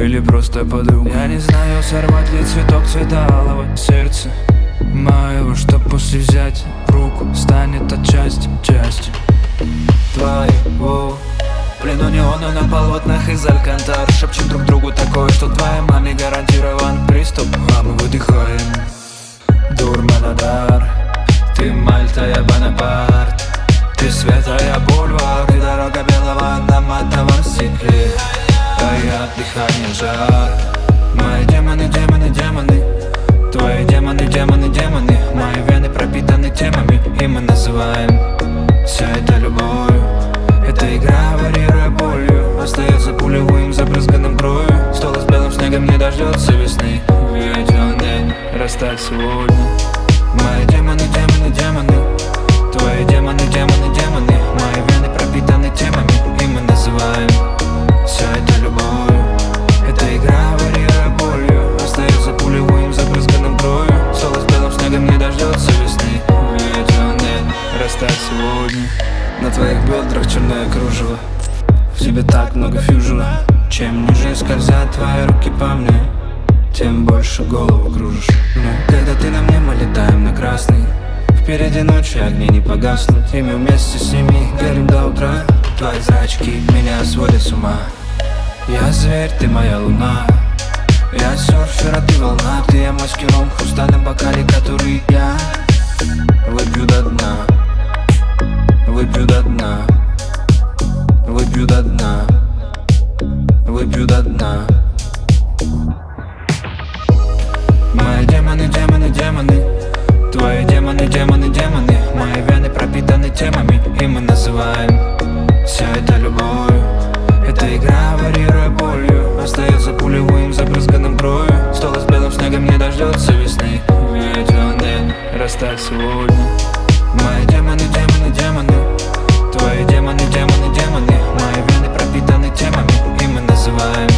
или просто подруга. Я не знаю, сорвать ли цветок цвета алого сердца моего, чтоб после взять в руку станет частью твоего. В плену неона на полотнах из алькантар шепчем друг другу такое, что твоей маме гарантирован приступ. А мы выдыхаем дурманодар. Ты Мальта, я Бонапарт. Ты света, я бульвар. Ты дорога белого на матовом стекле, а я дыхание жар. Мои демоны, демоны, демоны. Твои демоны, демоны, демоны. Мои вены пропитаны темами, и мы называем все это любовью. Эта игра, варьируя болью, остается пулевым, забрызганным кровью. Стол с белым снегом не дождется весны, ведь он не растает сегодня. Мои демоны, демоны, демоны. Твои демоны, демоны, демоны. Мои вены пропитаны темами, и мы называем все это любовью. Эта игра, варьируя болью, остается пулевым, забрызганным кровью. Стол с белым снегом не дождется весны, ведь он не растает сегодня. На твоих бедрах черное кружево, в тебе так много фьюжена. Чем ниже скользят твои руки по мне, тем больше голову кружишь. Но когда ты на мне, мы летаем на красный. Впереди ночи, огни не погаснут, и мы вместе с ними горим до утра. Твои зрачки меня сводят с ума. Я зверь, ты моя луна. Я серфер, а ты волна. Ты я майский ром в хрустальном бокале, который я выпью до дна. Выпью до дна. Выпью до дна. Выпью до дна. Мои демоны, демоны, демоны. Твои демоны, демоны, демоны. Мои вены пропитаны темами, и мы называем все это любовью. Эта игра, варьируя болью, остается пулевым, забрызганным кровью. Стол с белым снегом не дождется весны, ведь он не растает сегодня. Мои демоны, демоны, демоны. Твои демоны, демоны, демоны. Мои вены пропитаны темами, и мы называем